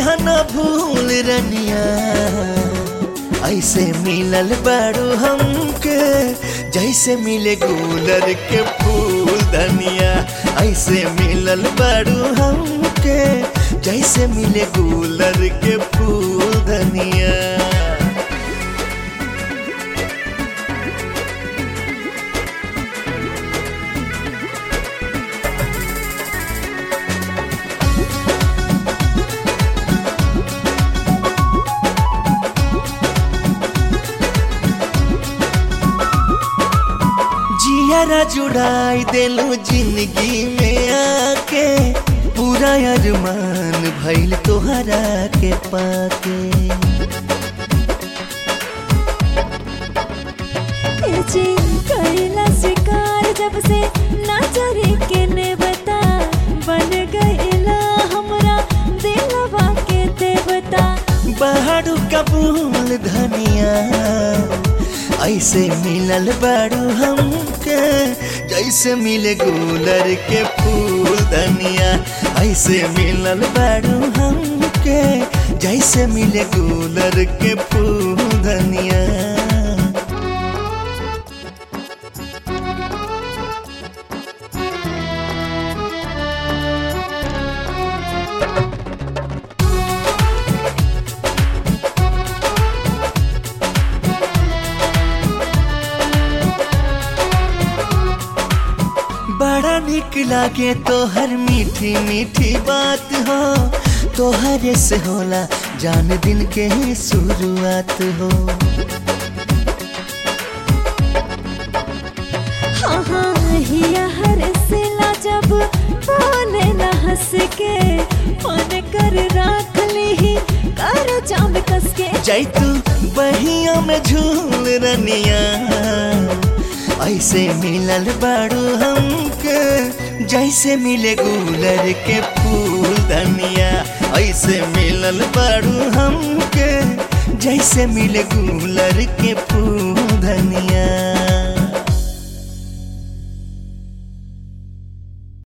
जइहा न भूल रनिया, ऐसे मिलल बारू हमके जैसे मिले गुलर के फूल धनिया। ऐसे मिलल बारू हमके जैसे मिले गुलर के फूल धनिया। जियारा जुड़ाई देलू जिंदगी में आके, पूरा अरमान भइल तोहरा के पाके। कैला शिकार जब से नाचरी के ने बता, बन गईला हमरा दिलवा के देवता। बहारू कबूल धनिया, ऐसे मिलल बारू हमके जैसे मिले गुलर के फूल धनिया। ऐसे मिलल बारू हमके जैसे मिले गुलर के फूल धनिया। बड़ा निक लागे तोहर मीठी मीठी बात हो, तोहरे से होला जान दिन के शुरुआत हो। हाँ हाँ हिया हर सिला जब बोले ना हंस के, मन कर राख ली कर जाम कस के। जैतू बहिया में झूल रनिया, ऐसे मिलल बारू हमके जैसे मिले गुलर के फूल धनिया। ऐसे मिलल बारू हमके जैसे मिले गुलर के फूल धनिया।